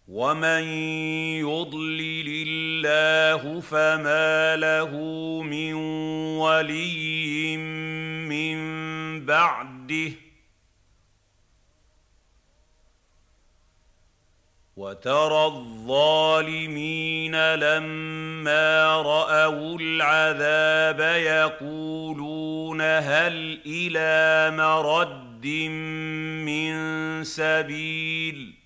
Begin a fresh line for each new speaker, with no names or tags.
ومن يضلل الله فما له من ولي من بعده وترى الظالمين لما رأوا العذاب يقولون هل إلى مرد من سبيل